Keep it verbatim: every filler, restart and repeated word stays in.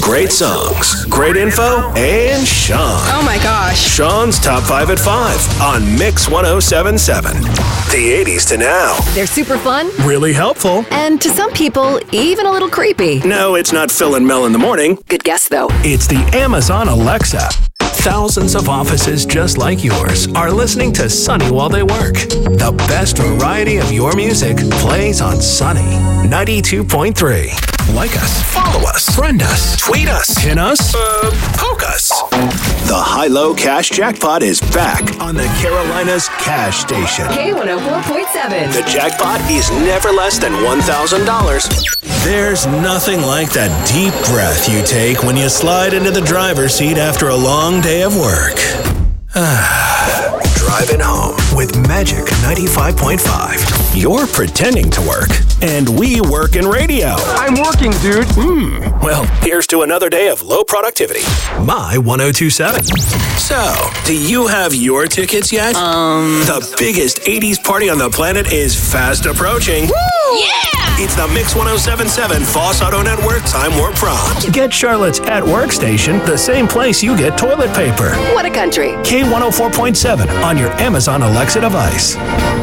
Great songs, great info, and Sean. Oh my gosh. Sean's Top five at five on Mix one oh seven point seven. The eighties to now. They're super fun. Really helpful. And to some people, even a little creepy. No, it's not Phil and Mel in the morning. Good guess, though. It's the Amazon Alexa. Thousands of offices just like yours are listening to Sunny while they work. The best variety of your music plays on Sunny ninety-two point three. Like us, follow us, friend us, tweet us, pin us, uh, poke us. The High-Low Cash Jackpot is back on the Carolinas Cash Station. K one oh four point seven. The jackpot is never less than one thousand dollars. There's nothing like that deep breath you take when you slide into the driver's seat after a long day of work. Driving home with Magic ninety-five point five. You're pretending to work, and we work in radio. I'm working, dude. Hmm. Well, here's to another day of low productivity. My one oh two point seven. So, do you have your tickets yet? Um. The biggest eighties party on the planet is fast approaching. Woo! Yeah! It's the Mix one oh seven point seven Foss Auto Network Time Warp Prom. Get Charlotte's At Work station the same place you get toilet paper. What a country. K one oh four point seven on your Amazon Alexa device.